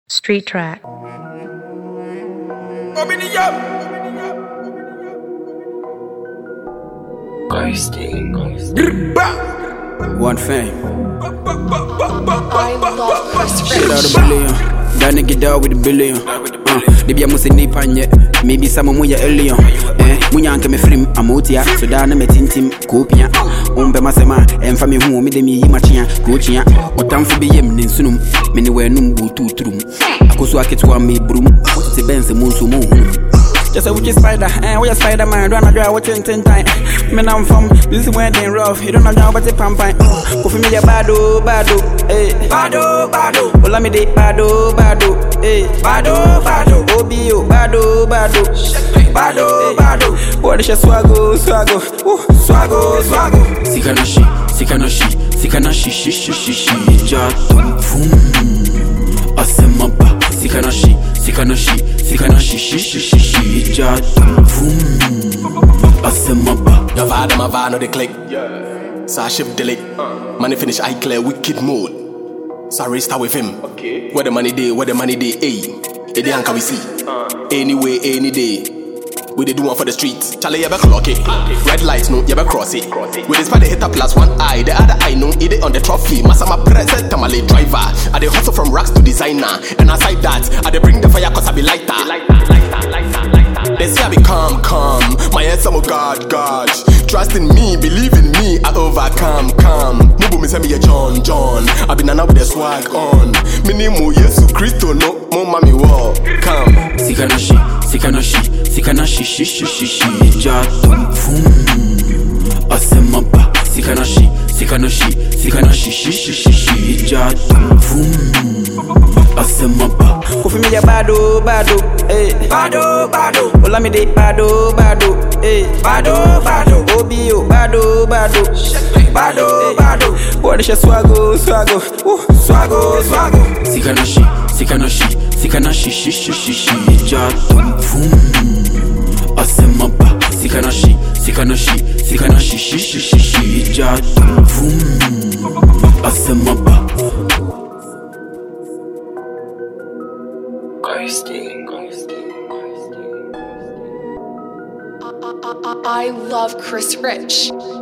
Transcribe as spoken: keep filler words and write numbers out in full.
Street track. One fame. I love Chris Shit out Rich. a billion. That nigga down with a billion. Uh, they be a musi ni panye. Maybe some of muya alien. Eh, munya anke me film amotia. So dana me tintim kopia. Umbe masema emfa me hu me de me yi machia kochia. Otamfo be yem ne sunum. Me ne wenum butu turum. Akoso aketwa me brum. Se benze munsu mu hu. Just a witchy spider, eh? We a spider man, run a draw, watching ten time. Me now I'm from this is when they rough. You don't know how but the pam pam. Go for me a bado, bado, eh? Bado, bado. Well, let me de bado, bado, eh? Bado, bado. Obio, bado, bado, bado, bado. What is your swaggo, swaggo, ooh, swaggo, swaggo. Sikanashi, sikanashi, sikanashi, shi shi shi shi. Jatum, boom. Asemaba, sikanashi. Sikanashi, sikanashi, shi shi shi shi. Jatum, boom. Asemaba. The vibe, my vibe, no they click. Yeah. So I shift delete. Uh. Money finish, I clear wicked mode. So I restart with him. Okay. Where the money day, where the money day, ayy. It ain't can we see. Uh. Anyway, any day. We they do one for the streets. Charlie, you better clock it. Red lights, no, you better cross it. With this part, they hit up plus one eye. The other eye, no, it on the trophy. Masama present, tamale driver. I they hustle from racks to designer. And aside that, I they bring the fire cause I be lighter. They say I be calm, calm. My head's some God, God. Trust in me, believe in me, I overcome, come. Mubu me say me a John, John. I be nana with the swag on. Minimu Yesu Christo, no, mo mami wo. Come. Sikanashi, sikanashi, sikanashi, shi shi shi shi. Jatum, boom. Asemaba. Sikanashi, sikanashi, sikanashi, shi shi shi shi. Jatum, boom. Asemaba. Go for me a bado, bado, eh? Bado, bado. Well, let me de bado, bado, eh? Bado, bado. Obio, bado, bado, bado, bado. What is your swaggo, swaggo, ooh, swaggo, swaggo. Sikanashi, sikanashi, sikanashi, shi shi shi shi. Jatum, boom. Asemaba. Sikanashi, sikanashi, sikanashi, shi shi shi shi. Jatum, boom. Asemaba. I love Chris Rich.